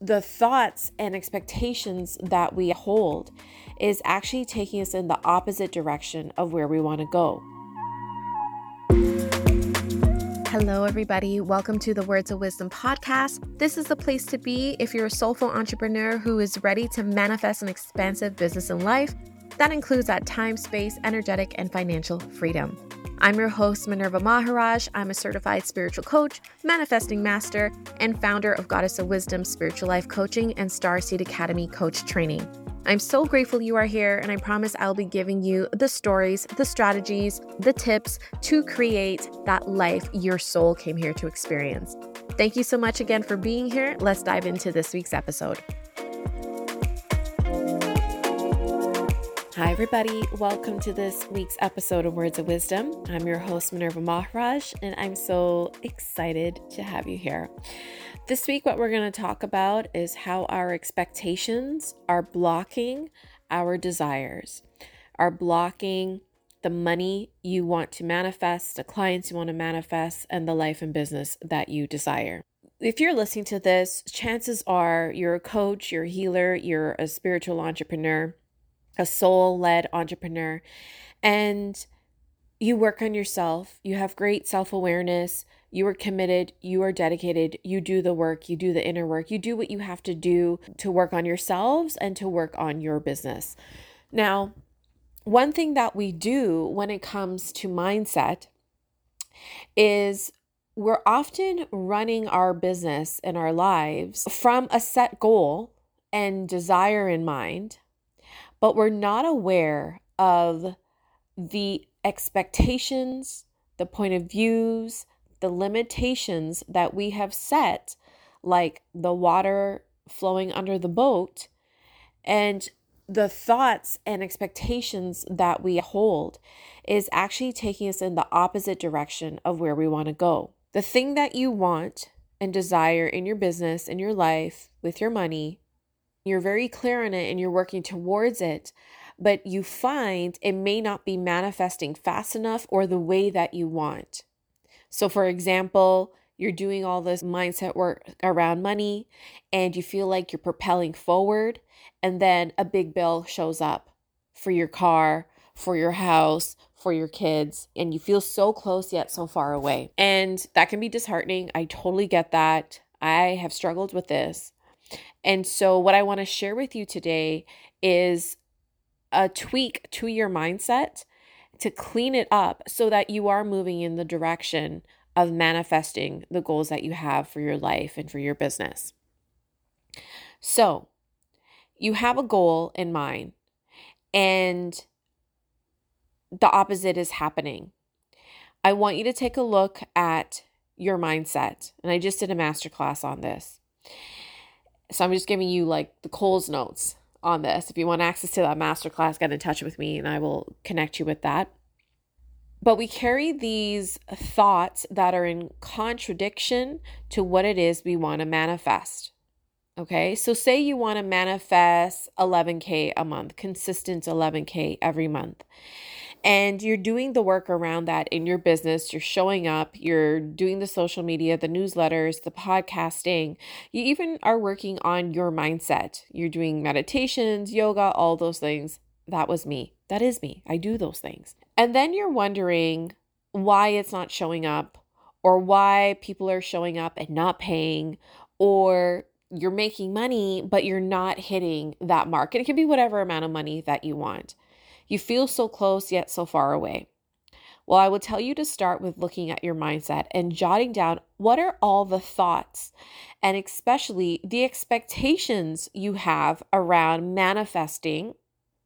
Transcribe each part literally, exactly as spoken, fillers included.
the thoughts and expectations that we hold is actually taking us in the opposite direction of where we want to go. Hello, everybody. Welcome to the Words of Wisdom podcast. This is the place to be if you're a soulful entrepreneur who is ready to manifest an expansive business and life that includes that time, space, energetic, and financial freedom. I'm your host, Minerva Maharaj. I'm a certified spiritual coach, manifesting master, and founder of Goddess of Wisdom Spiritual Life Coaching and Starseed Academy Coach Training. I'm so grateful you are here, and I promise I'll be giving you the stories, the strategies, the tips to create that life your soul came here to experience. Thank you so much again for being here. Let's dive into this week's episode. Hi, everybody. Welcome to this week's episode of Words of Wisdom. I'm your host, Minerva Maharaj, and I'm so excited to have you here. This week, what we're going to talk about is how our expectations are blocking our desires, are blocking the money you want to manifest, the clients you want to manifest, and the life and business that you desire. If you're listening to this, chances are you're a coach, you're a healer, you're a spiritual entrepreneur, a soul-led entrepreneur, and you work on yourself. You have great self-awareness. You are committed. You are dedicated. You do the work. You do the inner work. You do what you have to do to work on yourselves and to work on your business. Now, one thing that we do when it comes to mindset is we're often running our business and our lives from a set goal and desire in mind, but we're not aware of the expectations, the point of views, the limitations that we have set, like the water flowing under the boat, and the thoughts and expectations that we hold is actually taking us in the opposite direction of where we want to go. The thing that you want and desire in your business, in your life, with your money, you're very clear on it and you're working towards it, but you find it may not be manifesting fast enough or the way that you want. So for example, you're doing all this mindset work around money and you feel like you're propelling forward, and then a big bill shows up for your car, for your house, for your kids, and you feel so close yet so far away. And that can be disheartening. I totally get that. I have struggled with this. And so what I want to share with you today is a tweak to your mindset to clean it up so that you are moving in the direction of manifesting the goals that you have for your life and for your business. So you have a goal in mind and the opposite is happening. I want you to take a look at your mindset. And I just did a masterclass on this. So I'm just giving you like the Coles notes on this. If you want access to that masterclass, get in touch with me and I will connect you with that. But we carry these thoughts that are in contradiction to what it is we want to manifest. Okay, so say you want to manifest eleven K a month, consistent eleven K every month. And you're doing the work around that in your business. You're showing up, you're doing the social media, the newsletters, the podcasting. You even are working on your mindset. You're doing meditations, yoga, all those things. That was me. That is me. I do those things. And then you're wondering why it's not showing up, or why people are showing up and not paying, or you're making money, but you're not hitting that mark. And it can be whatever amount of money that you want. You feel so close yet so far away. Well, I will tell you to start with looking at your mindset and jotting down what are all the thoughts and especially the expectations you have around manifesting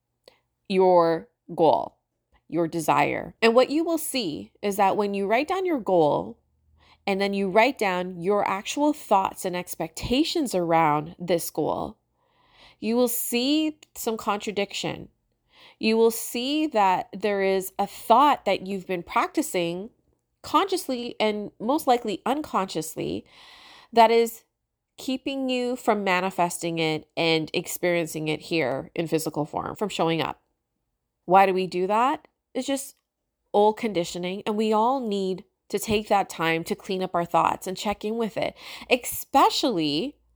your goal, your desire. And what you will see is that when you write down your goal and then you write down your actual thoughts and expectations around this goal, you will see some contradiction. You will see that there is a thought that you've been practicing consciously and most likely unconsciously that is keeping you from manifesting it and experiencing it here in physical form, from showing up. Why do we do that? It's just old conditioning, and we all need to take that time to clean up our thoughts and check in with it, especially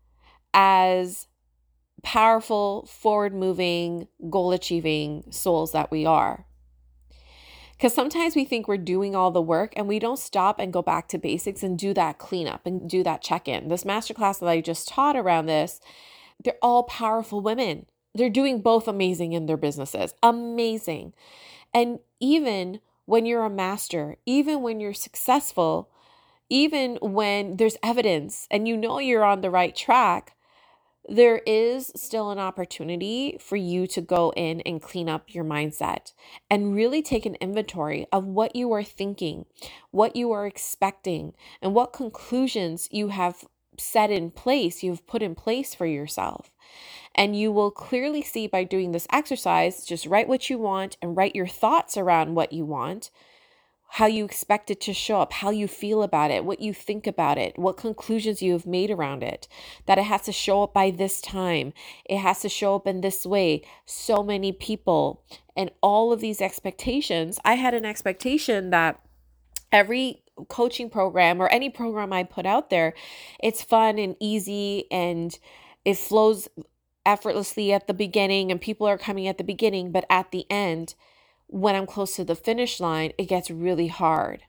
as powerful, forward-moving, goal-achieving souls that we are. Because sometimes we think we're doing all the work and we don't stop and go back to basics and do that cleanup and do that check-in. This masterclass that I just taught around this, they're all powerful women. They're doing both amazing in their businesses. Amazing. And even when you're a master, even when you're successful, even when there's evidence and you know you're on the right track, there is still an opportunity for you to go in and clean up your mindset and really take an inventory of what you are thinking, what you are expecting, and what conclusions you have set in place, you've put in place for yourself. And you will clearly see by doing this exercise, just write what you want and write your thoughts around what you want, how you expect it to show up, how you feel about it, what you think about it, what conclusions you have made around it, that it has to show up by this time. It has to show up in this way. So many people and all of these expectations. I had an expectation that every coaching program or any program I put out there, it's fun and easy and it flows effortlessly at the beginning and people are coming at the beginning, but at the end, when I'm close to the finish line, it gets really hard.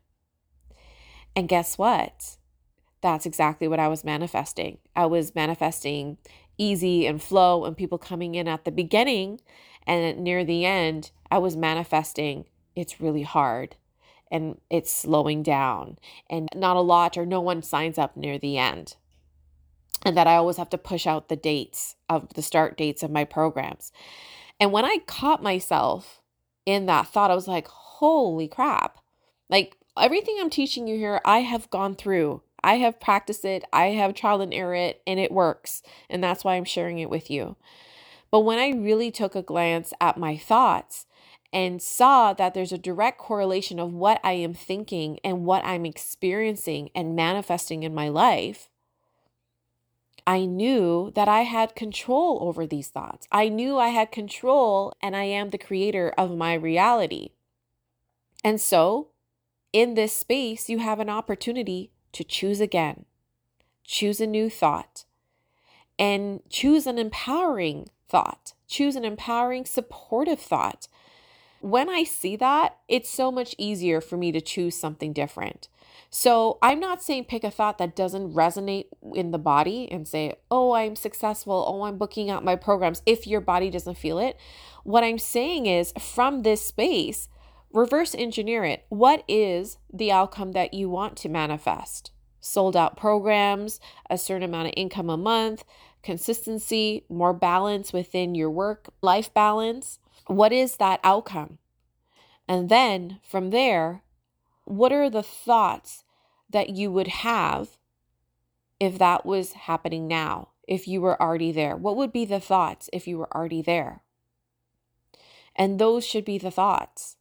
And guess what? That's exactly what I was manifesting. I was manifesting easy and flow and people coming in at the beginning, and near the end, I was manifesting it's really hard and it's slowing down and not a lot or no one signs up near the end. And that I always have to push out the dates of the start dates of my programs. And when I caught myself in that thought, I was like, holy crap. Like everything I'm teaching you here, I have gone through. I have practiced it. I have trial and error it, and it works. And that's why I'm sharing it with you. But when I really took a glance at my thoughts and saw that there's a direct correlation of what I am thinking and what I'm experiencing and manifesting in my life, I knew that I had control over these thoughts. I knew I had control and I am the creator of my reality. And so in this space, you have an opportunity to choose again, choose a new thought, and choose an empowering thought, choose an empowering, supportive thought. When I see that, it's so much easier for me to choose something different. So I'm not saying pick a thought that doesn't resonate in the body and say, oh, I'm successful. Oh, I'm booking out my programs if your body doesn't feel it. What I'm saying is from this space, reverse engineer it. What is the outcome that you want to manifest? Sold out programs, a certain amount of income a month, consistency, more balance within your work-life balance. What is that outcome? And then from there, what are the thoughts that you would have if that was happening now, if you were already there? What would be the thoughts if you were already there? And those should be the thoughts.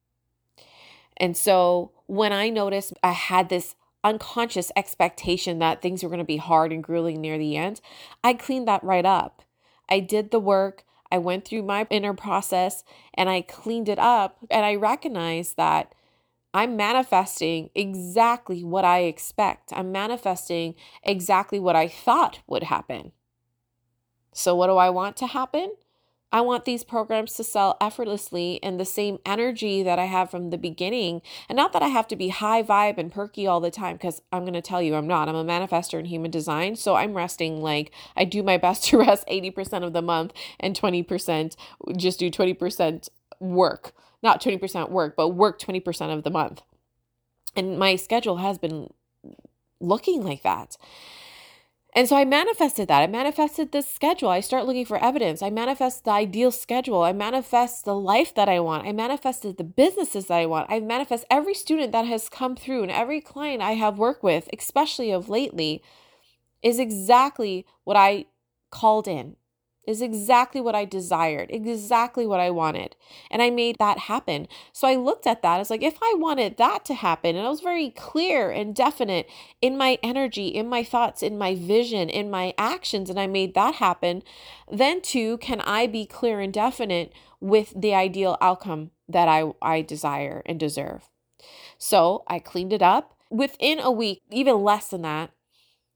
And so when I noticed I had this unconscious expectation that things were going to be hard and grueling near the end, I cleaned that right up. I did the work. I went through my inner process and I cleaned it up, and I recognized that I'm manifesting exactly what I expect. I'm manifesting exactly what I thought would happen. So what do I want to happen? I want these programs to sell effortlessly in the same energy that I have from the beginning. And not that I have to be high vibe and perky all the time, because I'm going to tell you I'm not. I'm a manifestor in human design. So I'm resting, like I do my best to rest eighty percent of the month and twenty percent just do twenty percent work. Not twenty percent work, but work twenty percent of the month. And my schedule has been looking like that. And so I manifested that. I manifested this schedule. I start looking for evidence. I manifest the ideal schedule. I manifest the life that I want. I manifested the businesses that I want. I manifest every student that has come through and every client I have worked with, especially of lately, is exactly what I called in, is exactly what I desired, exactly what I wanted. And I made that happen. So I looked at that as like, if I wanted that to happen, and I was very clear and definite in my energy, in my thoughts, in my vision, in my actions, and I made that happen, then too can I be clear and definite with the ideal outcome that I, I desire and deserve. So I cleaned it up. Within a week, even less than that,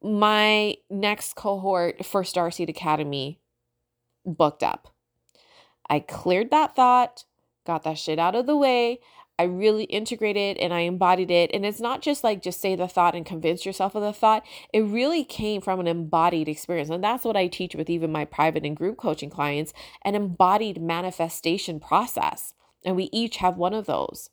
my next cohort for Starseed Academy booked up. I cleared that thought, got that shit out of the way. I really integrated and I embodied it. And it's not just like just say the thought and convince yourself of the thought. It really came from an embodied experience. And that's what I teach with even my private and group coaching clients, an embodied manifestation process. And we each have one of those.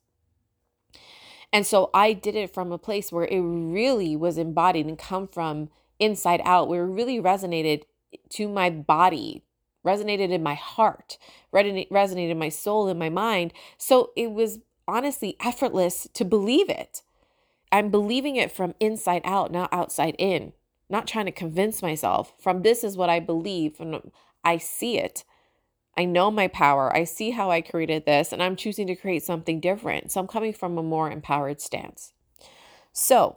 And so I did it from a place where it really was embodied and come from inside out, where it really resonated to my body, resonated in my heart, resonated in my soul, in my mind. So it was honestly effortless to believe it. I'm believing it from inside out, not outside in, not trying to convince myself from this is what I believe. And I see it. I know my power. I see how I created this and I'm choosing to create something different. So I'm coming from a more empowered stance. So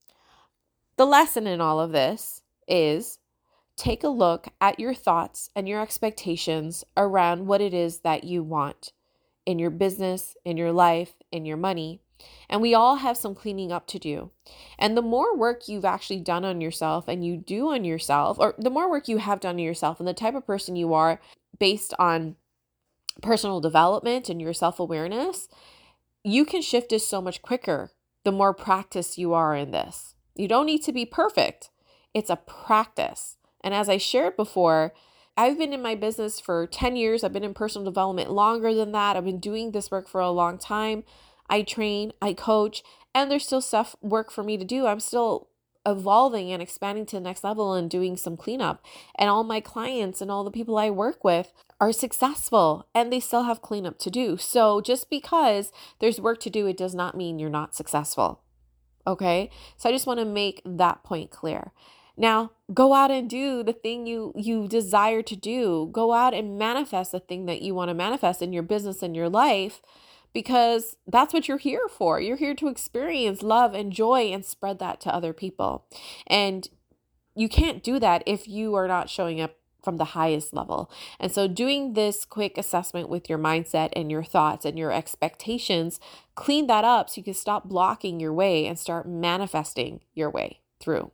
the lesson in all of this is take a look at your thoughts and your expectations around what it is that you want in your business, in your life, in your money. And we all have some cleaning up to do. And the more work you've actually done on yourself and you do on yourself, or the more work you have done on yourself and the type of person you are based on personal development and your self-awareness, you can shift this so much quicker the more practice you are in this. You don't need to be perfect. It's a practice. And as I shared before, I've been in my business for ten years. I've been in personal development longer than that. I've been doing this work for a long time. I train, I coach, and there's still stuff, work for me to do. I'm still evolving and expanding to the next level and doing some cleanup. And all my clients and all the people I work with are successful and they still have cleanup to do. So just because there's work to do, it does not mean you're not successful. Okay? So I just want to make that point clear. Now, go out and do the thing you, you desire to do. Go out and manifest the thing that you want to manifest in your business and your life, because that's what you're here for. You're here to experience love and joy and spread that to other people. And you can't do that if you are not showing up from the highest level. And so doing this quick assessment with your mindset and your thoughts and your expectations, clean that up so you can stop blocking your way and start manifesting your way through.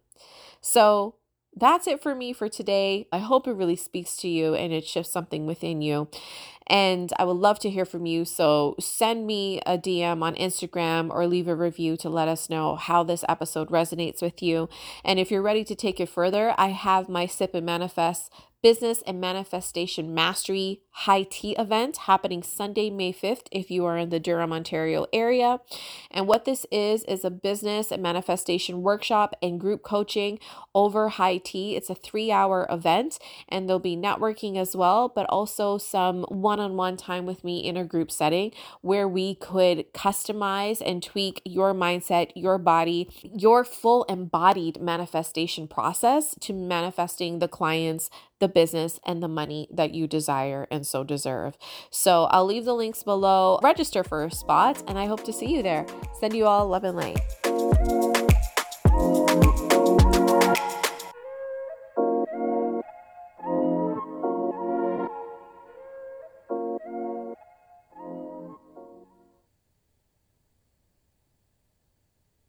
So that's it for me for today. I hope it really speaks to you and it shifts something within you. And I would love to hear from you. So send me a D M on Instagram or leave a review to let us know how this episode resonates with you. And if you're ready to take it further, I have my Sip and Manifest Business and Manifestation Mastery High Tea event happening Sunday, May fifth, if you are in the Durham, Ontario area. And what this is, is a business and manifestation workshop and group coaching over high tea. It's a three hour event and there'll be networking as well, but also some one-on-one time with me in a group setting where we could customize and tweak your mindset, your body, your full embodied manifestation process to manifesting the clients, the business, and the money that you desire and so deserve. So I'll leave the links below. Register for a spot and I hope to see you there. Send you all love and light.